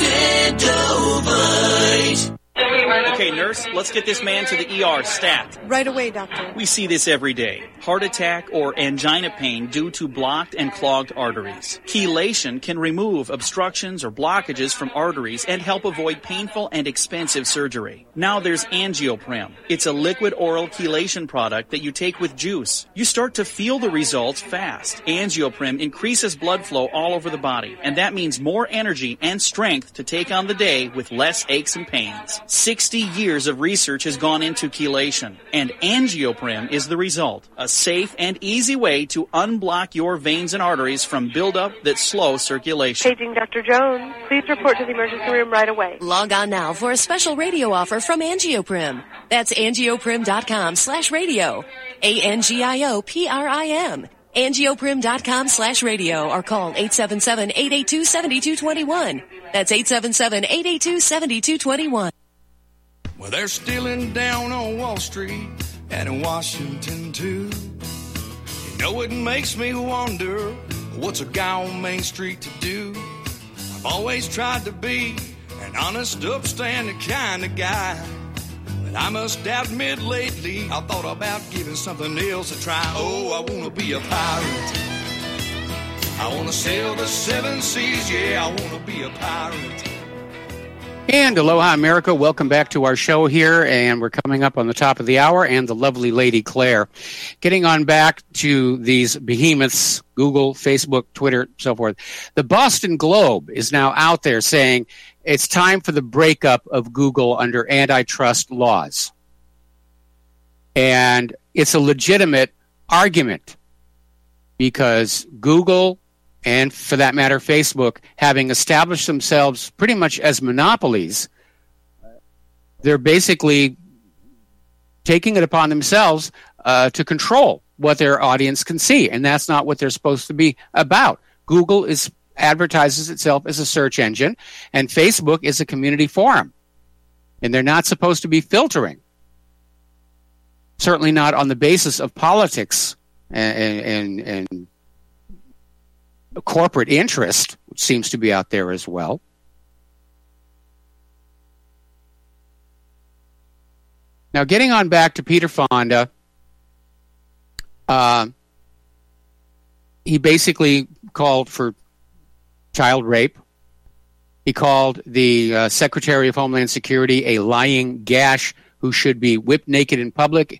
[SPEAKER 7] Extendovite.
[SPEAKER 18] Okay, nurse, let's get this man to the E R stat.
[SPEAKER 19] Right away, doctor.
[SPEAKER 18] We see this every day. Heart attack or angina pain due to blocked and clogged arteries. Chelation can remove obstructions or blockages from arteries and help avoid painful and expensive surgery. Now there's Angioprim. It's a liquid oral chelation product that you take with juice. You start to feel the results fast. Angioprim increases blood flow all over the body, and that means more energy and strength to take on the day with less aches and pains. sixty years of research has gone into chelation, and Angioprim is the result. A safe and easy way to unblock your veins and arteries from buildup that slow circulation.
[SPEAKER 19] Paging Doctor Jones. Please report to the emergency room right away.
[SPEAKER 20] Log on now for a special radio offer from Angioprim. That's angioprim.com slash radio. A-N-G-I-O-P-R-I-M. Angioprim.com slash radio or call eight seven seven, eight eight two, seven two two one. That's eight seven seven, eight eight two, seven two two one.
[SPEAKER 21] Well, they're stealing down on Wall Street and in Washington, too. You know, it makes me wonder, what's a guy on Main Street to do? I've always tried to be an honest, upstanding kind of guy. But I must admit lately, I thought about giving something else a try. Oh, I want to be a pirate. I want to sail the seven seas, yeah, I want to be a pirate.
[SPEAKER 2] And aloha, America. Welcome back to our show here, and we're coming up on the top of the hour, and the lovely Lady Claire. Getting on back to these behemoths, Google, Facebook, Twitter, so forth. The Boston Globe is now out there saying it's time for the breakup of Google under antitrust laws. And it's a legitimate argument because Google, and for that matter, Facebook, having established themselves pretty much as monopolies, they're basically taking it upon themselves uh, to control what their audience can see, and that's not what they're supposed to be about. Google is advertises itself as a search engine, and Facebook is a community forum, and they're not supposed to be filtering. Certainly not on the basis of politics and, and, and corporate interest, which seems to be out there as well. Now, getting on back to Peter Fonda, uh, he basically called for child rape. He called the uh, Secretary of Homeland Security a lying gash who should be whipped naked in public.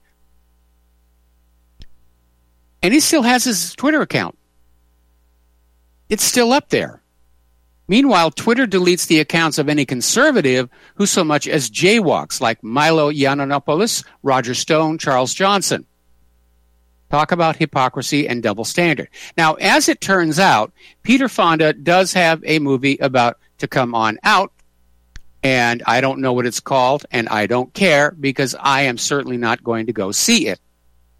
[SPEAKER 2] And he still has his Twitter account. It's still up there. Meanwhile, Twitter deletes the accounts of any conservative who so much as jaywalks, like Milo Yiannopoulos, Roger Stone, Charles Johnson. Talk about hypocrisy and double standard. Now, as it turns out, Peter Fonda does have a movie about to come on out, and I don't know what it's called, and I don't care, because I am certainly not going to go see it.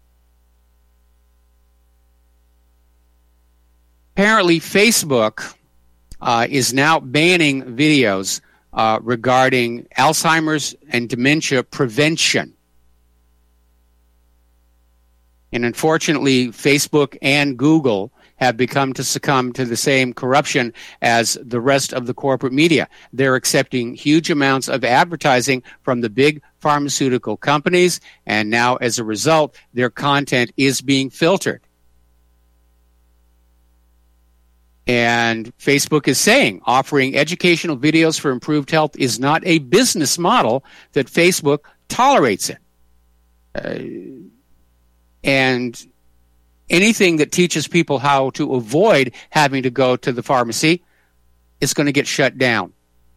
[SPEAKER 2] Apparently, Facebook uh, is now banning videos uh, regarding Alzheimer's and dementia prevention. And unfortunately, Facebook and Google have become to succumb to the same corruption as the rest of the corporate media. They're accepting huge amounts of advertising from the big pharmaceutical companies, and now, as a result, their content is being filtered. And Facebook is saying offering educational videos for improved health is not a business model, that Facebook tolerates it. Uh, and anything that teaches people how to avoid having to go to the pharmacy is going to get shut down.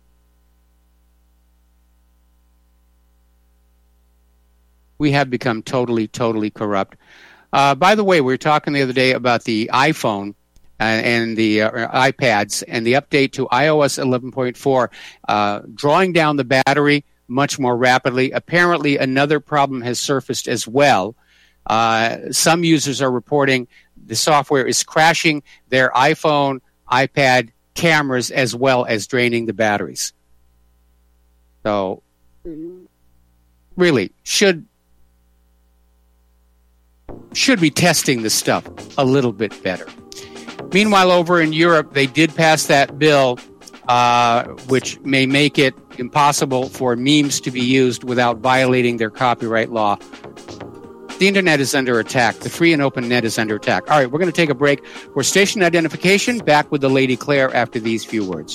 [SPEAKER 2] We have become totally, totally corrupt. Uh, by the way, we were talking the other day about the iPhone Uh, and the uh, iPads, and the update to i O S eleven point four, uh, drawing down the battery much more rapidly. Apparently, another problem has surfaced as well. Uh, some users are reporting the software is crashing their iPhone, iPad cameras, as well as draining the batteries. So, really, should should be testing this stuff a little bit better. Meanwhile, over in Europe, they did pass that bill, uh, which may make it impossible for memes to be used without violating their copyright law. The internet is under attack. The free and open net is under attack. All right, we're going to take a break for station identification. Back with the Lady Claire after these few words.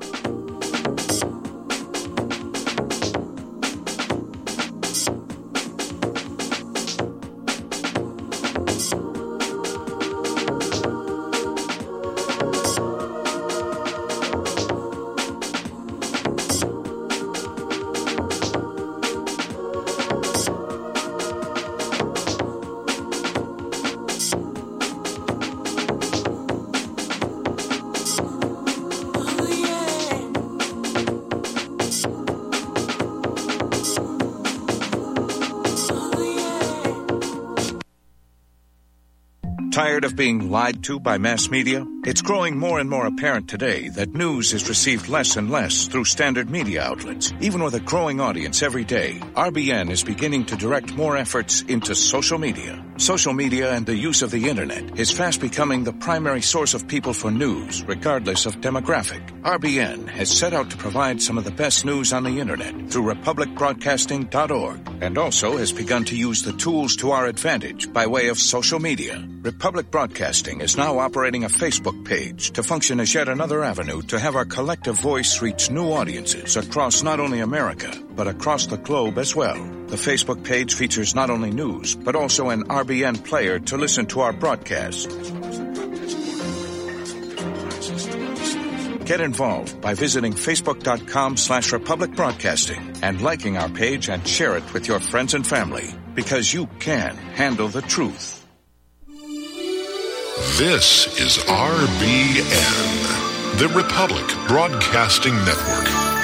[SPEAKER 1] Tired of being lied to by mass media? It's growing more and more apparent today that news is received less and less through standard media outlets. Even with a growing audience every day, R B N is beginning to direct more efforts into social media. Social media and the use of the internet is fast becoming the primary source of people for news, regardless of demographic. R B N has set out to provide some of the best news on the internet through republic broadcasting dot org, and also has begun to use the tools to our advantage by way of social media. Republic Broadcasting is now operating a Facebook page to function as yet another avenue to have our collective voice reach new audiences across not only America, but across the globe as well. The Facebook page features not only news, but also an R B N player to listen to our broadcasts. Get involved by visiting facebook.com slash Republic Broadcasting and liking our page and share it with your friends and family, because you can handle the truth.
[SPEAKER 3] This is R B N, the Republic Broadcasting Network.